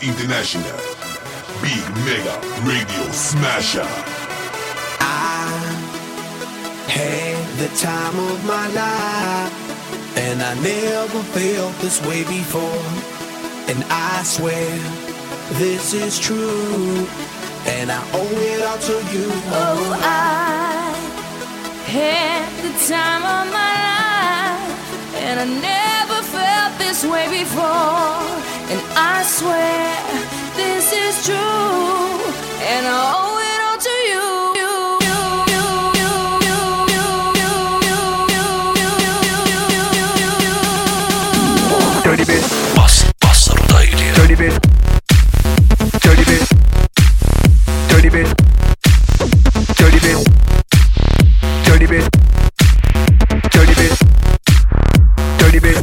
International. Big Mega Radio Smasher. I had the time of my life, and I never felt this way before. And I swear this is true, and I owe it all to you. Oh, I had the time of my life, and I never felt this way before. And I swear this is true, and I owe it all to you. Dirty bit. Bas Radio. Dirty bit. Dirty bit. Dirty bit. Dirty bit. Dirty bit. Dirty bit. Dirty bit.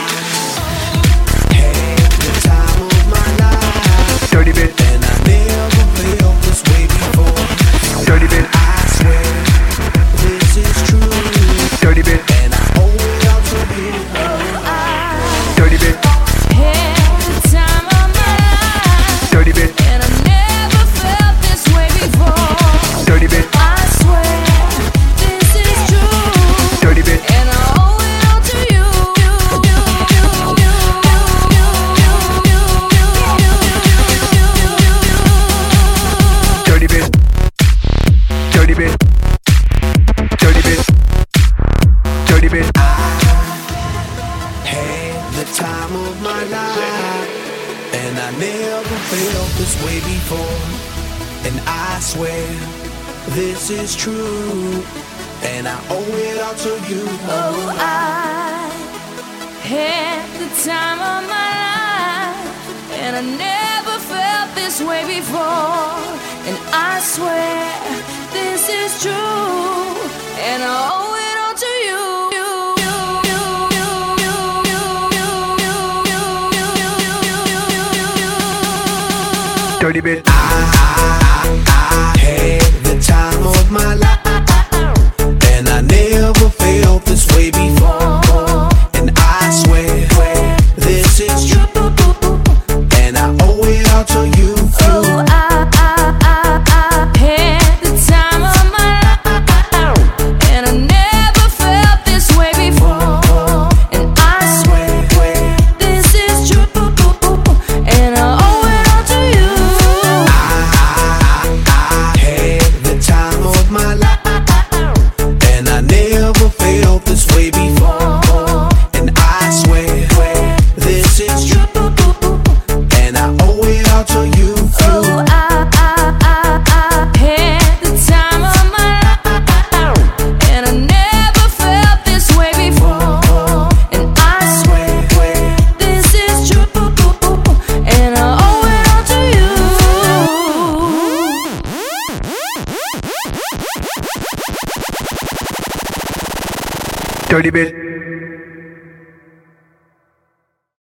Dirty bit. And I never felt this way before. Dirty bit. I swear this is true. Dirty bit. And I owe it all to you. Dirty bit. Had the time of my life, Dirty bit. and I never felt this way before. Dirty bit. I swear this is true, Dirty bit. and I owe it all to you. Dirty bit. Dirty bit. Dirty bit. Dirty bit. Had the time of my life, and I never felt this way before. And I swear this is true, and I owe it all to you. Oh, I had the time of my life, and I never felt this way before. And I swear this is true, and I owe it all to you. Dirty bit. I had the time of my life, and I never felt this way before. And I swear this is true, and I owe it all to you. Oh, I had the time of my life, and I never felt this way before. And I swear this is true, and I owe it all to you. I had the time of my life, and I never felt this way before. And I swear this is true, and I owe it all to you. Oh, I had the time of my life, and I never felt this way before. And I swear this is true, and I owe it all to you. Dirty bit.